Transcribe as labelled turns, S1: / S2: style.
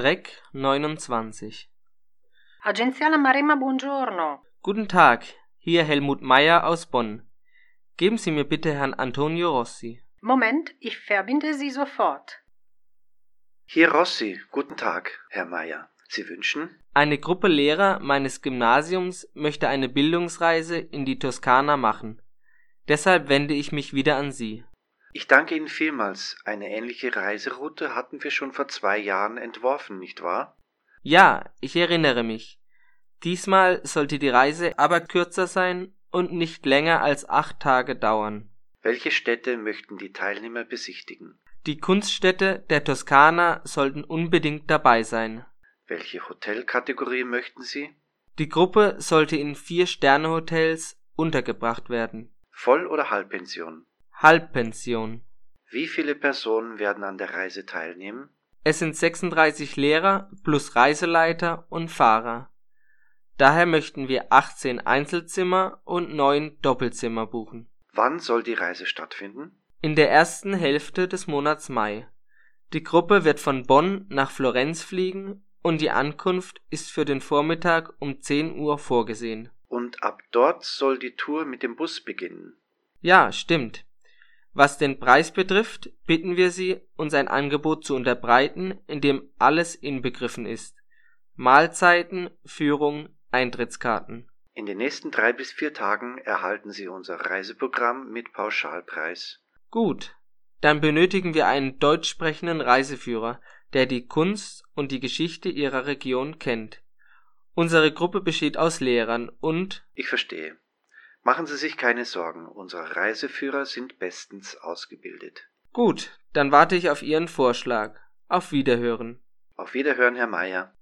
S1: Dreck 29.
S2: Agenzia La Maremma, buongiorno.
S1: Guten Tag, hier Helmut Meyer aus Bonn. Geben Sie mir bitte Herrn Antonio Rossi.
S2: Moment, ich verbinde Sie sofort.
S3: Hier Rossi, guten Tag, Herr Meyer. Sie wünschen?
S1: Eine Gruppe Lehrer meines Gymnasiums möchte eine Bildungsreise in die Toskana machen. Deshalb wende ich mich wieder an Sie.
S3: Ich danke Ihnen vielmals. Eine ähnliche Reiseroute hatten wir schon vor 2 Jahren entworfen, nicht wahr?
S1: Ja, ich erinnere mich. Diesmal sollte die Reise aber kürzer sein und nicht länger als 8 Tage dauern.
S3: Welche Städte möchten die Teilnehmer besichtigen?
S1: Die Kunststädte der Toskana sollten unbedingt dabei sein.
S3: Welche Hotelkategorie möchten Sie?
S1: Die Gruppe sollte in 4-Sterne-Hotels untergebracht werden.
S3: Voll- oder Halbpension?
S1: Halbpension.
S3: Wie viele Personen werden an der Reise teilnehmen?
S1: Es sind 36 Lehrer plus Reiseleiter und Fahrer. Daher möchten wir 18 Einzelzimmer und 9 Doppelzimmer buchen.
S3: Wann soll die Reise stattfinden?
S1: In der ersten Hälfte des Monats Mai. Die Gruppe wird von Bonn nach Florenz fliegen und die Ankunft ist für den Vormittag um 10 Uhr vorgesehen.
S3: Und ab dort soll die Tour mit dem Bus beginnen.
S1: Ja, stimmt. Was den Preis betrifft, bitten wir Sie, uns ein Angebot zu unterbreiten, in dem alles inbegriffen ist. Mahlzeiten, Führung, Eintrittskarten.
S3: In den nächsten 3 bis 4 Tagen erhalten Sie unser Reiseprogramm mit Pauschalpreis.
S1: Gut, dann benötigen wir einen deutsch sprechenden Reiseführer, der die Kunst und die Geschichte Ihrer Region kennt. Unsere Gruppe besteht aus Lehrern und...
S3: Ich verstehe. Machen Sie sich keine Sorgen, unsere Reiseführer sind bestens ausgebildet.
S1: Gut, dann warte ich auf Ihren Vorschlag. Auf Wiederhören.
S3: Auf Wiederhören, Herr Meyer.